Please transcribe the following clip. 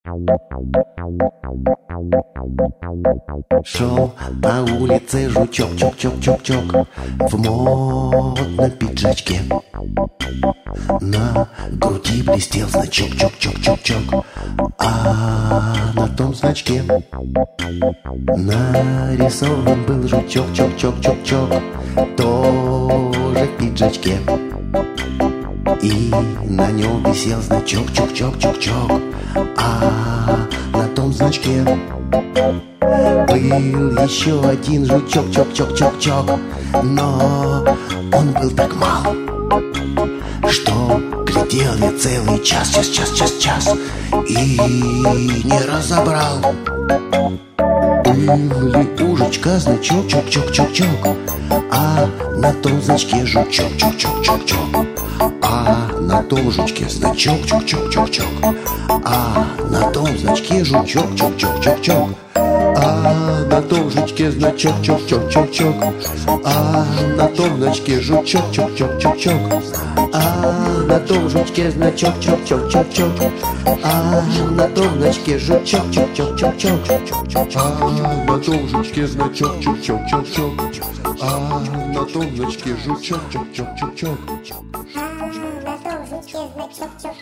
Шел на улице жучок, чок-чок-чок-чок, в модном пиджачке. На груди блестел значок, чок-чок-чок-чок, а на том значке нарисован был жучок, чок-чок-чок-чок, тоже в пиджачке. И на нем висел значок, чок-чок-чок-чок, а на том значке был еще один жучок, чок-чок-чок-чок, но он был так мал, что глядел я целый час и не разобрал. Был ли у жучка значок, чок-чок-чок-чок, а на том значке жучок, чок-чок-чок-чок, а на том жучке значок, чок-чок-чок-чок, а на том значке жучок, чок-чок-чок-чок, а на том жучке значок, чок-чок-чок-чок, а на том значке жучок, чок-чок-чок-чок, а на том жучке значок, чок-чок-чок-чок, а на том значке жучок, чок-чок-чок-чок, а на том жучке значок, чок-чок-чок-чок, а на том значке жучок, чок-чок-чок-чок. На том жучке значок, чок-чок.